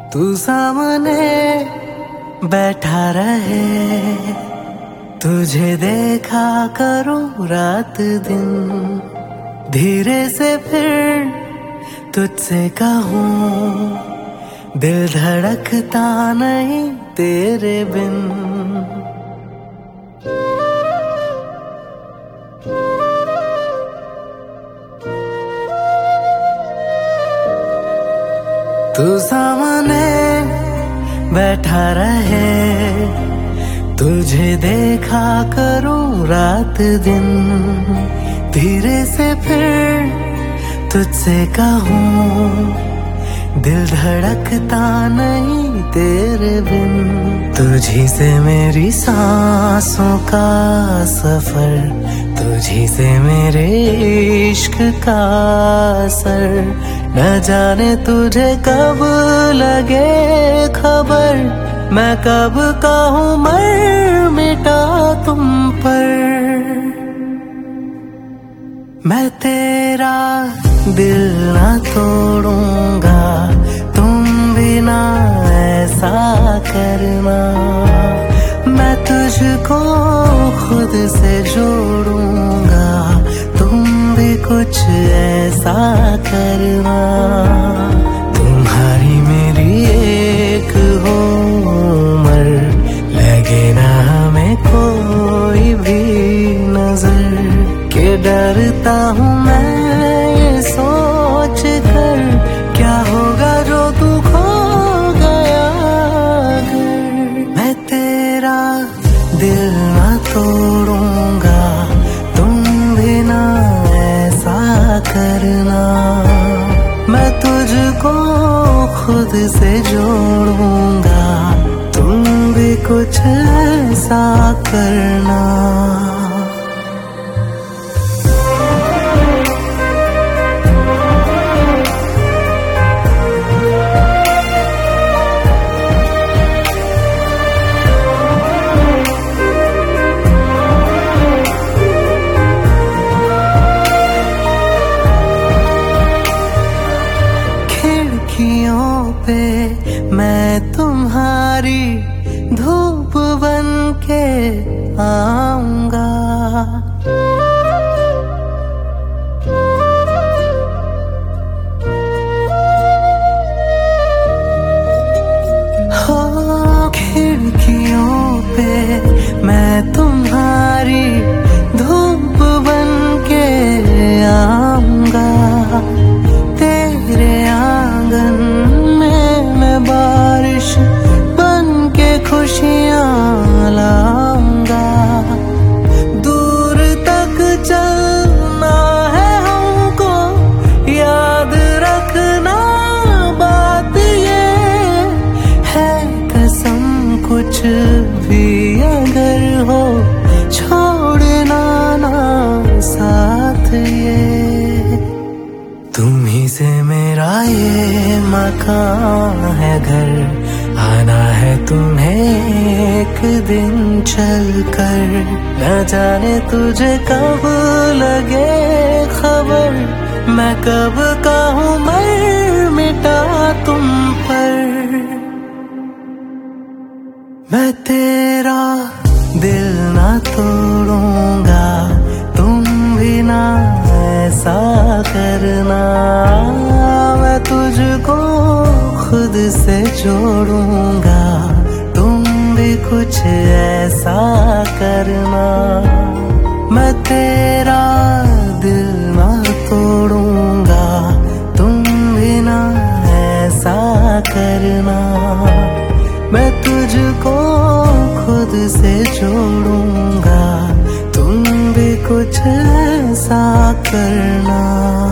तू सामने बैठा रहे, तुझे देखा करूं रात दिन। धीरे से फिर तुझसे कहूं, दिल धड़कता नहीं तेरे बिन। तू सामने बैठा रहे, तुझे देखा करूं रात दिन। धीरे से फिर तुझसे कहूं, दिल धड़कता नहीं तेरे बिन। तुझी से मेरी सांसों का सफर, तुझी से मेरे इश्क का असर। न जाने तुझे कब लगे खबर, मैं कब कहूँ मर मिटा तुम पर। मैं तेरा दिल ना तोड़ूंगा, तुम भी ना ऐसा करना। मैं तुझको खुद से जोड़ूंगा, तुम भी कुछ ऐसा करना। तुम्हारी मेरी एक हो उम्र, लगे ना हमें कोई भी नजर। के डरता हूँ मैं ये सोच कर, क्या होगा जो तू खो गया अगर। मैं तेरा दिल ना तोड़ूंगा, तुम भी ना ऐसा करना। मैं तुझको खुद से जोड़ूंगा, तुम भी कुछ ऐसा करना। पे मैं तुम्हारी धूप बन के आऊंगा। हो खिड़कियों पे मैं तुम्हारी धूप बन के आऊंगा। तेरे आंगन बारिश बन के खुशियाँ लाऊंगा। दूर तक चलना है हमको, याद रखना बात ये है कसम। कुछ भी अगर हो छोड़ना ना साथ ये। तुम्ही से मेरा ये मकान है घर, आना है तुम्हें एक दिन चलकर। न जाने तुझे कब लगे खबर, मैं कब कहूँ मर मिटा तुम पर। मैं तेरा दिल ना तोड़ूंगा, तुम भी ना ऐसा करना। मैं तुझको खुद से जोड़ूंगा, तुम भी कुछ ऐसा करना। मैं तेरा दिल ना तोड़ूंगा, तुम भी ना ऐसा करना। मैं तुझको खुद से जोड़ूंगा, तुम भी कुछ ऐसा करना।